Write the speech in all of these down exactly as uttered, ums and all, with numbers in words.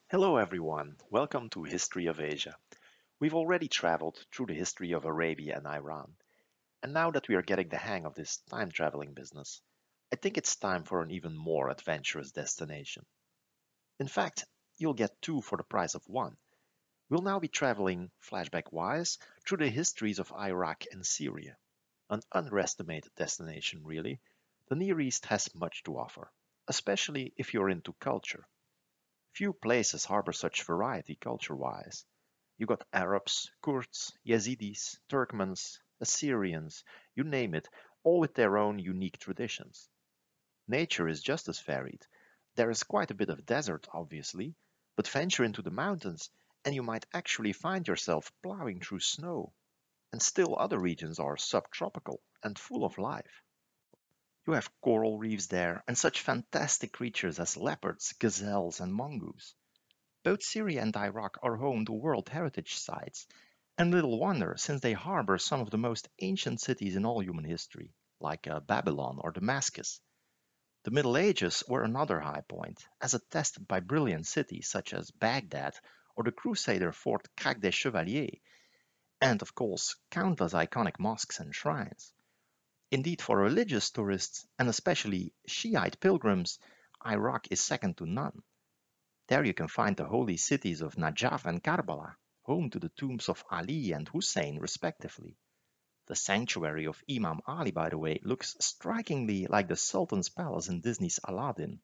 Hello everyone, welcome to History of Asia. We've already traveled through the history of Arabia and Iran, and now that we are getting the hang of this time traveling business, I think it's time for an even more adventurous destination. In fact, you'll get two for the price of one. We'll now be traveling, flashback wise, through the histories of Iraq and Syria. An underestimated destination, really. The Near East has much to offer, especially if you're into culture. Few places harbor such variety culture-wise. You got Arabs, Kurds, Yazidis, Turkmens, Assyrians, you name it, all with their own unique traditions. Nature is just as varied. There is quite a bit of desert, obviously, but venture into the mountains and you might actually find yourself plowing through snow. And still other regions are subtropical and full of life. You have coral reefs there and such fantastic creatures as leopards, gazelles, and mongoose. Both Syria and Iraq are home to World Heritage Sites, and little wonder since they harbor some of the most ancient cities in all human history, like uh, Babylon or Damascus. The Middle Ages were another high point, as attested by brilliant cities such as Baghdad or the Crusader fort Crac des Chevaliers, and of course countless iconic mosques and shrines. Indeed, for religious tourists, and especially Shiite pilgrims, Iraq is second to none. There you can find the holy cities of Najaf and Karbala, home to the tombs of Ali and Hussein respectively. The sanctuary of Imam Ali, by the way, looks strikingly like the Sultan's palace in Disney's Aladdin.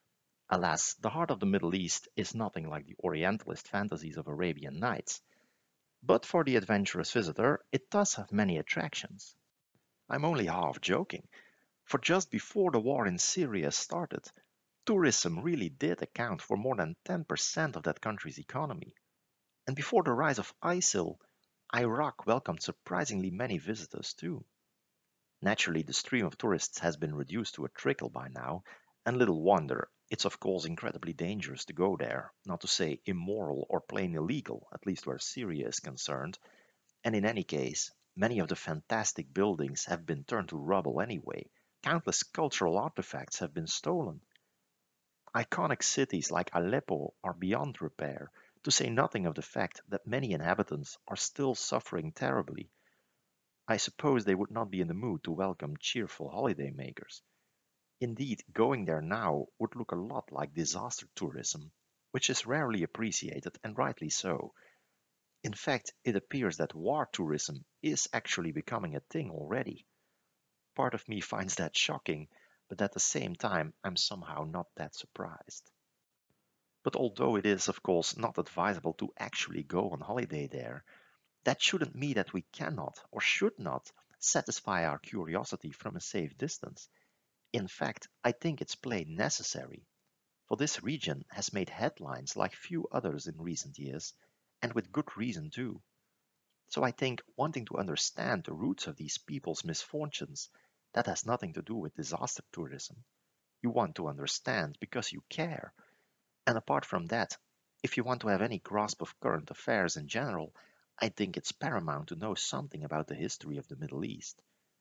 Alas, the heart of the Middle East is nothing like the Orientalist fantasies of Arabian Nights. But for the adventurous visitor, it does have many attractions. I'm only half joking, for just before the war in Syria started, tourism really did account for more than ten percent of that country's economy. And before the rise of ISIL, Iraq welcomed surprisingly many visitors too. Naturally, the stream of tourists has been reduced to a trickle by now, and little wonder, it's of course incredibly dangerous to go there, not to say immoral or plain illegal, at least where Syria is concerned, and in any case, many of the fantastic buildings have been turned to rubble anyway. Countless cultural artifacts have been stolen. Iconic cities like Aleppo are beyond repair, to say nothing of the fact that many inhabitants are still suffering terribly. I suppose they would not be in the mood to welcome cheerful holidaymakers. Indeed, going there now would look a lot like disaster tourism, which is rarely appreciated, and rightly so. In fact, it appears that war tourism is actually becoming a thing already. Part of me finds that shocking, but at the same time, I'm somehow not that surprised. But although it is, of course, not advisable to actually go on holiday there, that shouldn't mean that we cannot or should not satisfy our curiosity from a safe distance. In fact, I think it's plain necessary, for this region has made headlines like few others in recent years, and with good reason too. So I think wanting to understand the roots of these people's misfortunes, that has nothing to do with disaster tourism. You want to understand because you care. And apart from that, if you want to have any grasp of current affairs in general, I think it's paramount to know something about the history of the Middle East.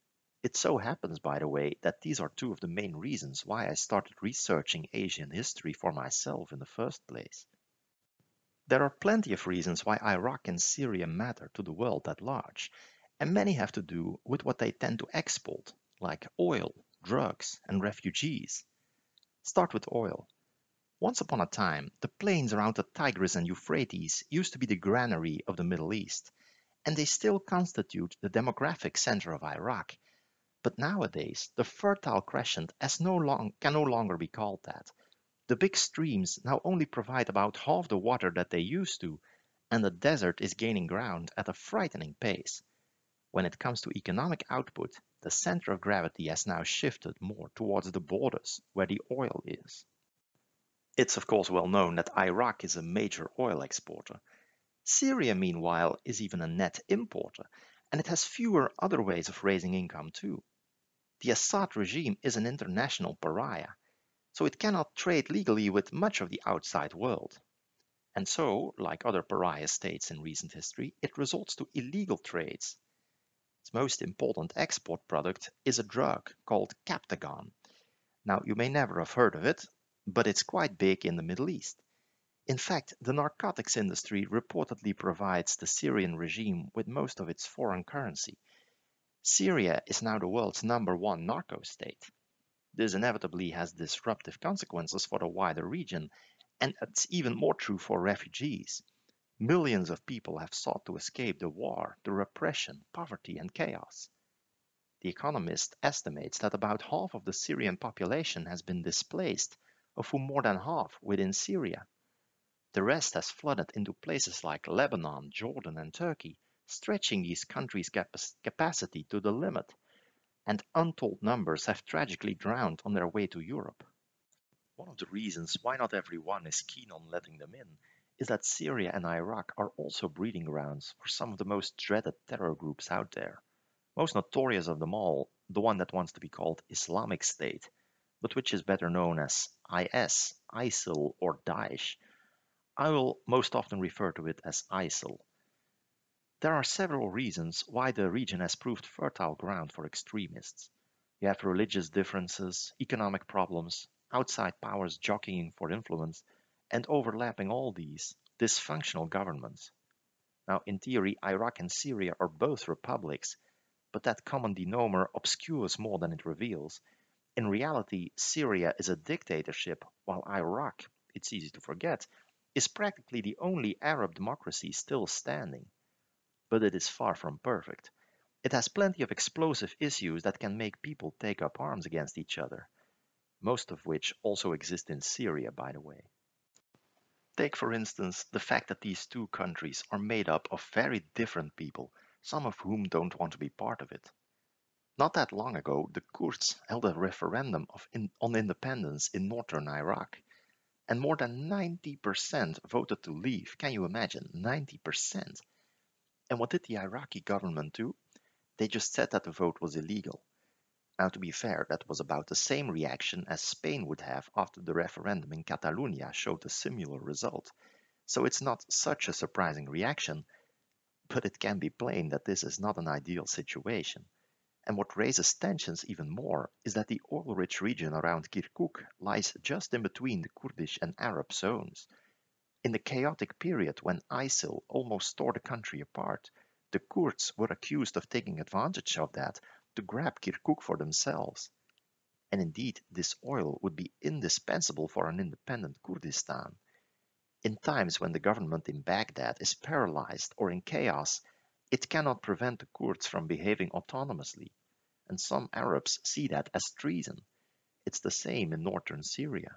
It so happens, by the way, that these are two of the main reasons why I started researching Asian history for myself in the first place. There are plenty of reasons why Iraq and Syria matter to the world at large, and many have to do with what they tend to export, like oil, drugs, and refugees. Start with oil. Once upon a time, the plains around the Tigris and Euphrates used to be the granary of the Middle East, and they still constitute the demographic center of Iraq. But nowadays, the Fertile Crescent has no long, can no longer be called that. The big streams now only provide about half the water that they used to, and the desert is gaining ground at a frightening pace. When it comes to economic output, the center of gravity has now shifted more towards the borders, where the oil is. It's of course well known that Iraq is a major oil exporter. Syria, meanwhile, is even a net importer, and it has fewer other ways of raising income too. The Assad regime is an international pariah, so it cannot trade legally with much of the outside world. And so, like other pariah states in recent history, it resorts to illegal trades. Its most important export product is a drug called Captagon. Now, you may never have heard of it, but it's quite big in the Middle East. In fact, the narcotics industry reportedly provides the Syrian regime with most of its foreign currency. Syria is now the world's number one narco state. This inevitably has disruptive consequences for the wider region, and it's even more true for refugees. Millions of people have sought to escape the war, the repression, poverty, and chaos. The Economist estimates that about half of the Syrian population has been displaced, of whom more than half within Syria. The rest has flooded into places like Lebanon, Jordan, and Turkey, stretching these countries' capacity to the limit, and untold numbers have tragically drowned on their way to Europe. One of the reasons why not everyone is keen on letting them in is that Syria and Iraq are also breeding grounds for some of the most dreaded terror groups out there. Most notorious of them all, the one that wants to be called Islamic State, but which is better known as I S, ISIL, or Daesh. I will most often refer to it as ISIL. There are several reasons why the region has proved fertile ground for extremists. You have religious differences, economic problems, outside powers jockeying for influence, and overlapping all these, dysfunctional governments. Now, in theory, Iraq and Syria are both republics, but that common denominator obscures more than it reveals. In reality, Syria is a dictatorship, while Iraq, it's easy to forget, is practically the only Arab democracy still standing. But it is far from perfect. It has plenty of explosive issues that can make people take up arms against each other, most of which also exist in Syria, by the way. Take, for instance, the fact that these two countries are made up of very different people, some of whom don't want to be part of it. Not that long ago, the Kurds held a referendum of in, on independence in northern Iraq, and more than ninety percent voted to leave. Can you imagine? ninety percent. And what did the Iraqi government do? They just said that the vote was illegal. Now, to be fair, that was about the same reaction as Spain would have after the referendum in Catalonia showed a similar result. So it's not such a surprising reaction, but it can be plain that this is not an ideal situation. And what raises tensions even more is that the oil-rich region around Kirkuk lies just in between the Kurdish and Arab zones. In the chaotic period when ISIL almost tore the country apart, the Kurds were accused of taking advantage of that to grab Kirkuk for themselves. And indeed, this oil would be indispensable for an independent Kurdistan. In times when the government in Baghdad is paralyzed or in chaos, it cannot prevent the Kurds from behaving autonomously, and some Arabs see that as treason. It's the same in northern Syria.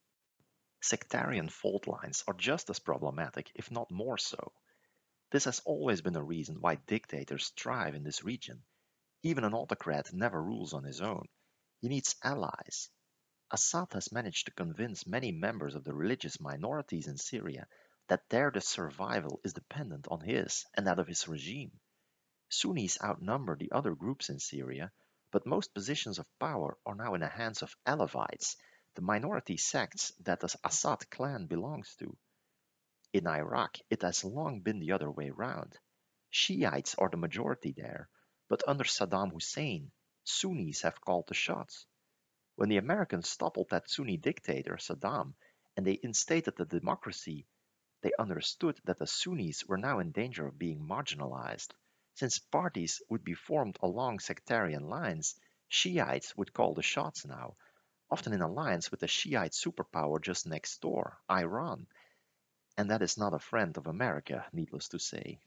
Sectarian fault lines are just as problematic, if not more so. This has always been a reason why dictators thrive in this region. Even an autocrat never rules on his own. He needs allies. Assad has managed to convince many members of the religious minorities in Syria that their survival is dependent on his and that of his regime. Sunnis outnumber the other groups in Syria, but most positions of power are now in the hands of Alawites, the minority sects that the Assad clan belongs to. In Iraq, it has long been the other way round. Shiites are the majority there, but under Saddam Hussein, Sunnis have called the shots. When the Americans toppled that Sunni dictator, Saddam, and they instated the democracy, they understood that the Sunnis were now in danger of being marginalized. Since parties would be formed along sectarian lines, Shiites would call the shots now, often in alliance with the Shiite superpower just next door, Iran. And that is not a friend of America, needless to say.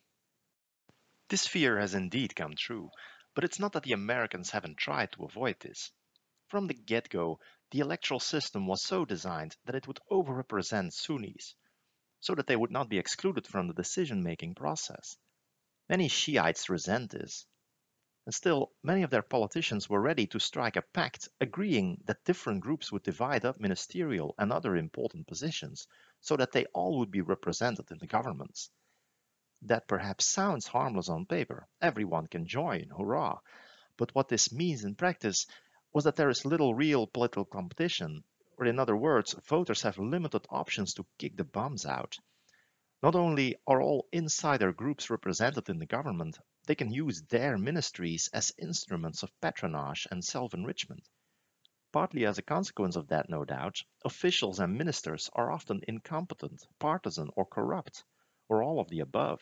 This fear has indeed come true, but it's not that the Americans haven't tried to avoid this. From the get-go, the electoral system was so designed that it would overrepresent Sunnis, so that they would not be excluded from the decision-making process. Many Shiites resent this, and still, many of their politicians were ready to strike a pact agreeing that different groups would divide up ministerial and other important positions so that they all would be represented in the governments. That perhaps sounds harmless on paper. Everyone can join, hurrah. But what this means in practice was that there is little real political competition, or in other words, voters have limited options to kick the bums out. Not only are all insider groups represented in the government, they can use their ministries as instruments of patronage and self-enrichment. Partly as a consequence of that, no doubt, officials and ministers are often incompetent, partisan, or corrupt, or all of the above.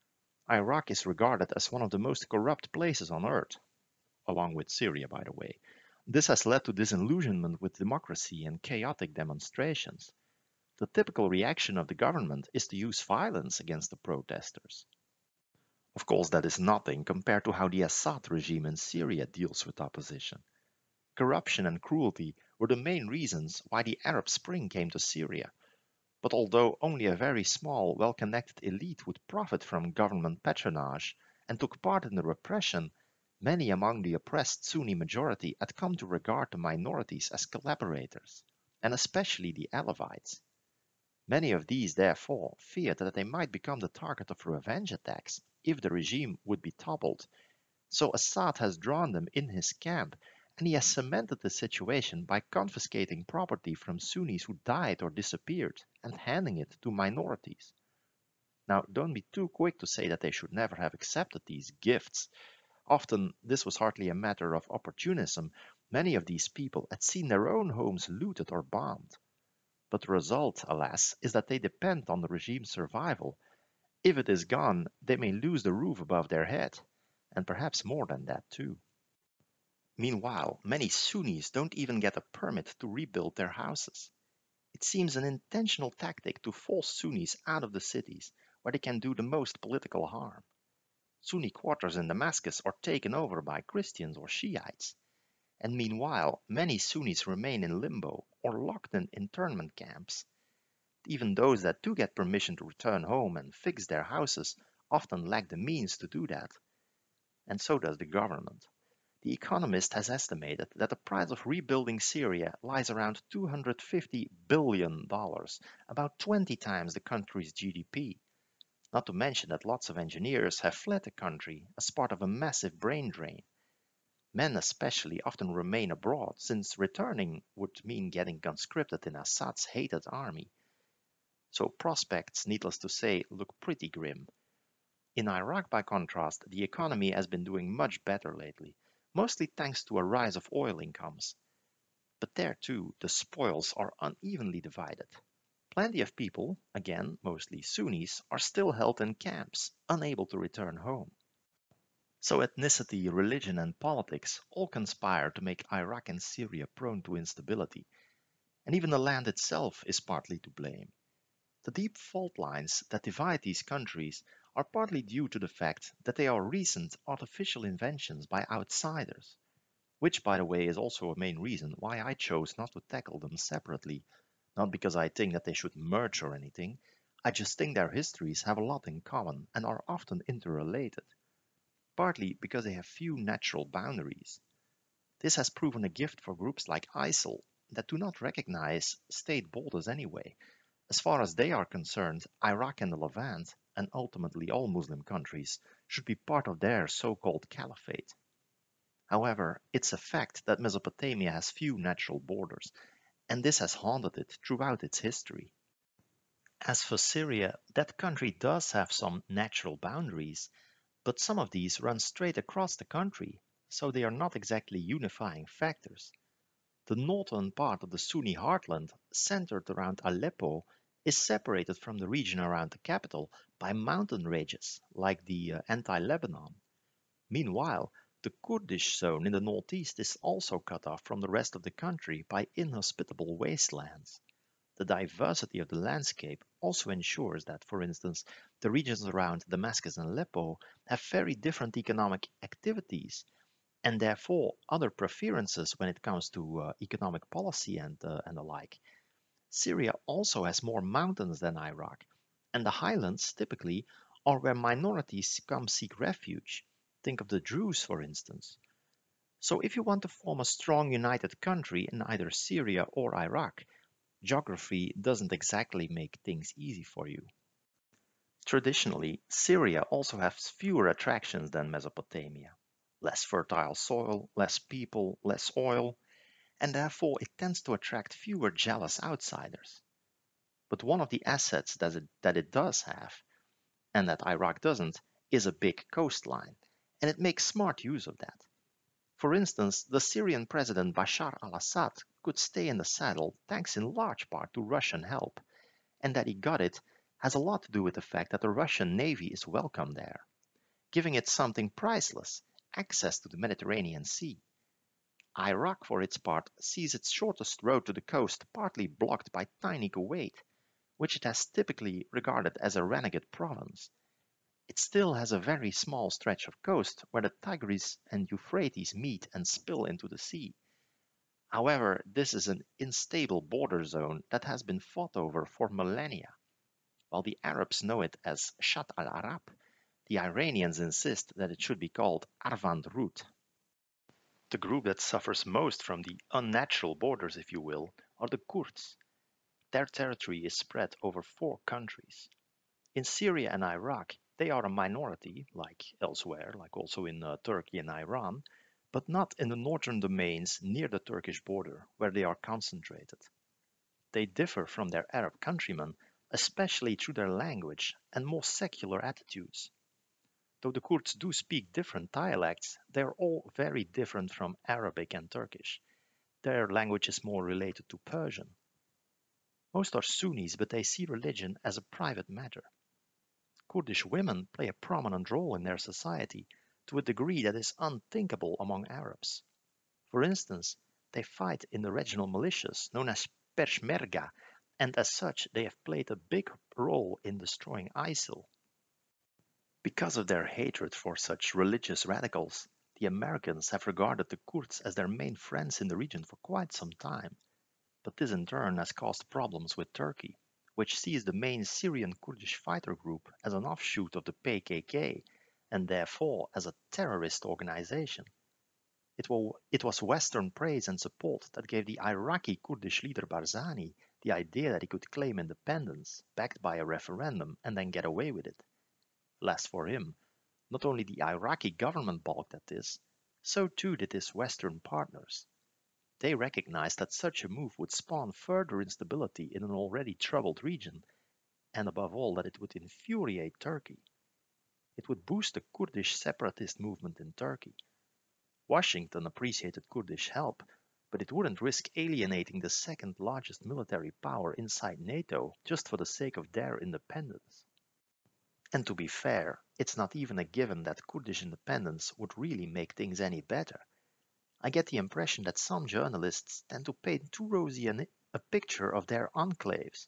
Iraq is regarded as one of the most corrupt places on earth, along with Syria, by the way. This has led to disillusionment with democracy and chaotic demonstrations. The typical reaction of the government is to use violence against the protesters. Of course, that is nothing compared to how the Assad regime in Syria deals with opposition. Corruption and cruelty were the main reasons why the Arab Spring came to Syria. But although only a very small, well-connected elite would profit from government patronage and took part in the repression, many among the oppressed Sunni majority had come to regard the minorities as collaborators, and especially the Alawites. Many of these, therefore, feared that they might become the target of revenge attacks if the regime would be toppled. So Assad has drawn them in his camp, and he has cemented the situation by confiscating property from Sunnis who died or disappeared and handing it to minorities. Now, don't be too quick to say that they should never have accepted these gifts. Often, this was hardly a matter of opportunism. Many of these people had seen their own homes looted or bombed. But the result, alas, is that they depend on the regime's survival. If it is gone, they may lose the roof above their head, and perhaps more than that too. Meanwhile, many Sunnis don't even get a permit to rebuild their houses. It seems an intentional tactic to force Sunnis out of the cities where they can do the most political harm. Sunni quarters in Damascus are taken over by Christians or Shiites, and meanwhile, many Sunnis remain in limbo or locked in internment camps. Even those that do get permission to return home and fix their houses often lack the means to do that. And so does the government. The Economist has estimated that the price of rebuilding Syria lies around two hundred fifty billion dollars, about twenty times the country's G D P. Not to mention that lots of engineers have fled the country as part of a massive brain drain. Men especially often remain abroad, since returning would mean getting conscripted in Assad's hated army. So prospects, needless to say, look pretty grim. In Iraq, by contrast, the economy has been doing much better lately, mostly thanks to a rise of oil incomes. But there too, the spoils are unevenly divided. Plenty of people, again mostly Sunnis, are still held in camps, unable to return home. So ethnicity, religion, and politics all conspire to make Iraq and Syria prone to instability, and even the land itself is partly to blame. The deep fault lines that divide these countries are partly due to the fact that they are recent artificial inventions by outsiders, which, by the way, is also a main reason why I chose not to tackle them separately, not because I think that they should merge or anything. I just think their histories have a lot in common and are often interrelated, partly because they have few natural boundaries. This has proven a gift for groups like ISIL that do not recognize state borders anyway. As far as they are concerned, Iraq and the Levant, and ultimately all Muslim countries, should be part of their so-called caliphate. However, it's a fact that Mesopotamia has few natural borders, and this has haunted it throughout its history. As for Syria, that country does have some natural boundaries, but some of these run straight across the country, so they are not exactly unifying factors. The northern part of the Sunni heartland, centered around Aleppo, is separated from the region around the capital by mountain ranges, like the uh, anti-Lebanon. Meanwhile, the Kurdish zone in the northeast is also cut off from the rest of the country by inhospitable wastelands. The diversity of the landscape also ensures that, for instance, the regions around Damascus and Aleppo have very different economic activities and therefore other preferences when it comes to uh, economic policy and, uh, and the like. Syria also has more mountains than Iraq, and the highlands typically are where minorities come seek refuge. Think of the Druze, for instance. So if you want to form a strong united country in either Syria or Iraq, geography doesn't exactly make things easy for you. Traditionally, Syria also has fewer attractions than Mesopotamia. Less fertile soil, less people, less oil, and therefore it tends to attract fewer jealous outsiders. But one of the assets that it, that it does have, and that Iraq doesn't, is a big coastline, and it makes smart use of that. For instance, the Syrian president Bashar al-Assad could stay in the saddle thanks in large part to Russian help, and that he got it has a lot to do with the fact that the Russian Navy is welcome there, giving it something priceless, access to the Mediterranean Sea. Iraq, for its part, sees its shortest road to the coast partly blocked by tiny Kuwait, which it has typically regarded as a renegade province. It still has a very small stretch of coast where the Tigris and Euphrates meet and spill into the sea. However, this is an unstable border zone that has been fought over for millennia. While the Arabs know it as Shatt al-Arab, the Iranians insist that it should be called Arvand Rut. The group that suffers most from the unnatural borders, if you will, are the Kurds. Their territory is spread over four countries. In Syria and Iraq, they are a minority, like elsewhere, like also in uh, Turkey and Iran, but not in the northern domains near the Turkish border, where they are concentrated. They differ from their Arab countrymen, especially through their language and more secular attitudes. Though the Kurds do speak different dialects, they are all very different from Arabic and Turkish. Their language is more related to Persian. Most are Sunnis, but they see religion as a private matter. Kurdish women play a prominent role in their society to a degree that is unthinkable among Arabs. For instance, they fight in the regional militias known as Peshmerga, and as such they have played a big role in destroying ISIL. Because of their hatred for such religious radicals, the Americans have regarded the Kurds as their main friends in the region for quite some time. But this in turn has caused problems with Turkey, which sees the main Syrian Kurdish fighter group as an offshoot of the P K K, and therefore as a terrorist organization. It, will, it was Western praise and support that gave the Iraqi Kurdish leader Barzani the idea that he could claim independence, backed by a referendum, and then get away with it. Less for him, not only the Iraqi government balked at this, so too did his Western partners. They recognized that such a move would spawn further instability in an already troubled region, and above all that it would infuriate Turkey. It would boost the Kurdish separatist movement in Turkey. Washington appreciated Kurdish help, but it wouldn't risk alienating the second largest military power inside NATO just for the sake of their independence. And to be fair, it's not even a given that Kurdish independence would really make things any better. I get the impression that some journalists tend to paint too rosy an, a picture of their enclaves.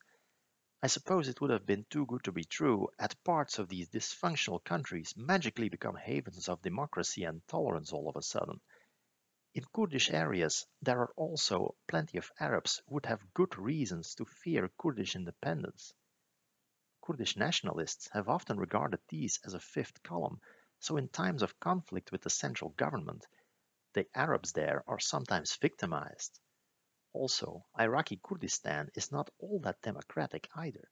I suppose it would have been too good to be true had parts of these dysfunctional countries magically become havens of democracy and tolerance all of a sudden. In Kurdish areas, there are also plenty of Arabs who would have good reasons to fear Kurdish independence. Kurdish nationalists have often regarded these as a fifth column, so in times of conflict with the central government, the Arabs there are sometimes victimized. Also, Iraqi Kurdistan is not all that democratic either.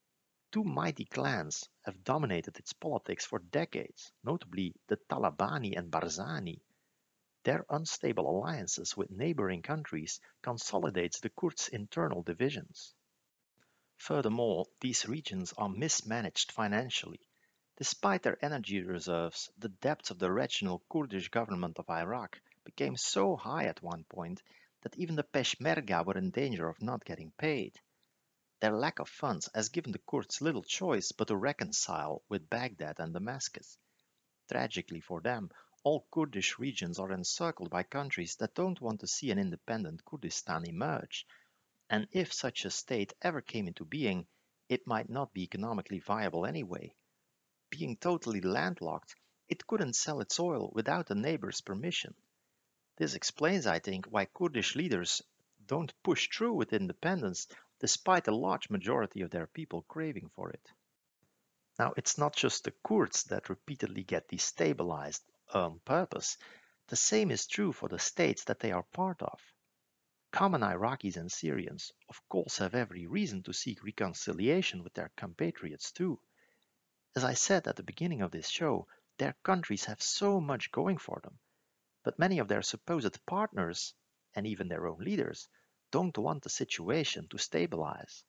Two mighty clans have dominated its politics for decades, notably the Talabani and Barzani. Their unstable alliances with neighboring countries consolidates the Kurds' internal divisions. Furthermore, these regions are mismanaged financially. Despite their energy reserves, the debts of the regional Kurdish government of Iraq became so high at one point that even the Peshmerga were in danger of not getting paid. Their lack of funds has given the Kurds little choice but to reconcile with Baghdad and Damascus. Tragically for them, all Kurdish regions are encircled by countries that don't want to see an independent Kurdistan emerge, and if such a state ever came into being, it might not be economically viable anyway. Being totally landlocked, it couldn't sell its oil without a neighbor's permission. This explains, I think, why Kurdish leaders don't push through with independence despite a large majority of their people craving for it. Now, it's not just the Kurds that repeatedly get destabilized on purpose. The same is true for the states that they are part of. Common Iraqis and Syrians, of course, have every reason to seek reconciliation with their compatriots too. As I said at the beginning of this show, their countries have so much going for them, but many of their supposed partners, and even their own leaders, don't want the situation to stabilize.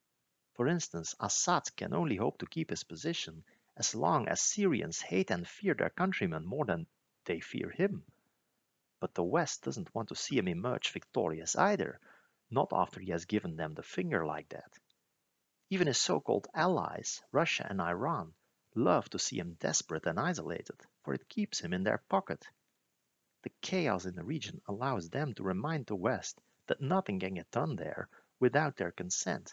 For instance, Assad can only hope to keep his position as long as Syrians hate and fear their countrymen more than they fear him. But the West doesn't want to see him emerge victorious either, not after he has given them the finger like that. Even his so-called allies, Russia and Iran, love to see him desperate and isolated, for it keeps him in their pocket. The chaos in the region allows them to remind the West that nothing can get done there without their consent.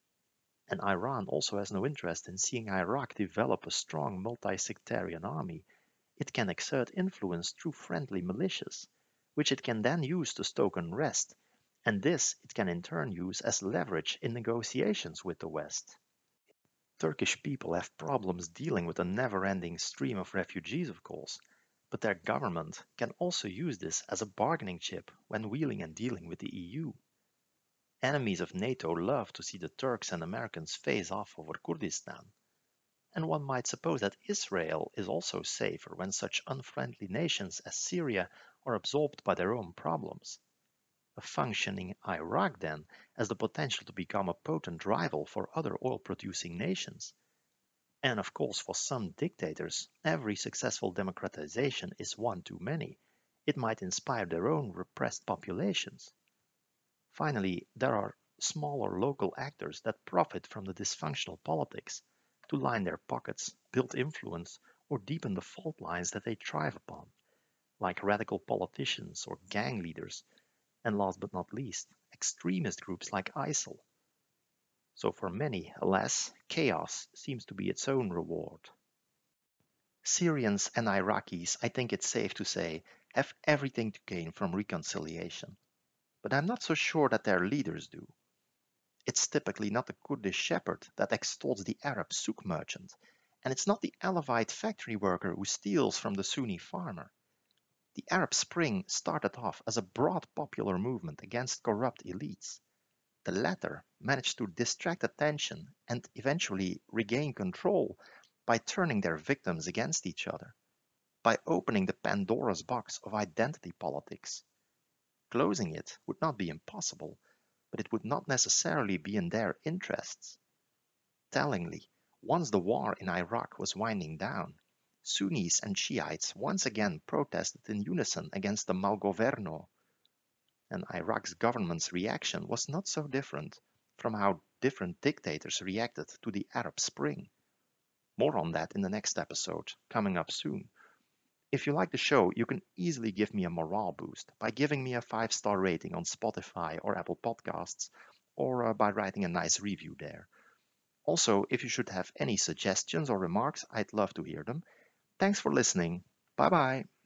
And Iran also has no interest in seeing Iraq develop a strong multi-sectarian army. It can exert influence through friendly militias, which it can then use to stoke unrest, and this it can in turn use as leverage in negotiations with the West. Turkish people have problems dealing with a never-ending stream of refugees, of course, but their government can also use this as a bargaining chip when wheeling and dealing with the E U. Enemies of NATO love to see the Turks and Americans face off over Kurdistan, and one might suppose that Israel is also safer when such unfriendly nations as Syria are absorbed by their own problems. A functioning Iraq, then, has the potential to become a potent rival for other oil-producing nations. And of course, for some dictators, every successful democratization is one too many. It might inspire their own repressed populations. Finally, there are smaller local actors that profit from the dysfunctional politics to line their pockets, build influence, or deepen the fault lines that they thrive upon, like radical politicians or gang leaders, and last but not least, extremist groups like ISIL. So for many, alas, chaos seems to be its own reward. Syrians and Iraqis, I think it's safe to say, have everything to gain from reconciliation. But I'm not so sure that their leaders do. It's typically not the Kurdish shepherd that extols the Arab souk merchant, and it's not the Alevite factory worker who steals from the Sunni farmer. The Arab Spring started off as a broad popular movement against corrupt elites. The latter managed to distract attention and eventually regain control by turning their victims against each other, by opening the Pandora's box of identity politics. Closing it would not be impossible, but it would not necessarily be in their interests. Tellingly, once the war in Iraq was winding down, Sunnis and Shiites once again protested in unison against the Malgoverno, and Iraq's government's reaction was not so different from how different dictators reacted to the Arab Spring. More on that in the next episode, coming up soon. If you like the show, you can easily give me a morale boost by giving me a five-star rating on Spotify or Apple Podcasts, or uh, by writing a nice review there. Also, if you should have any suggestions or remarks, I'd love to hear them. Thanks for listening. Bye bye.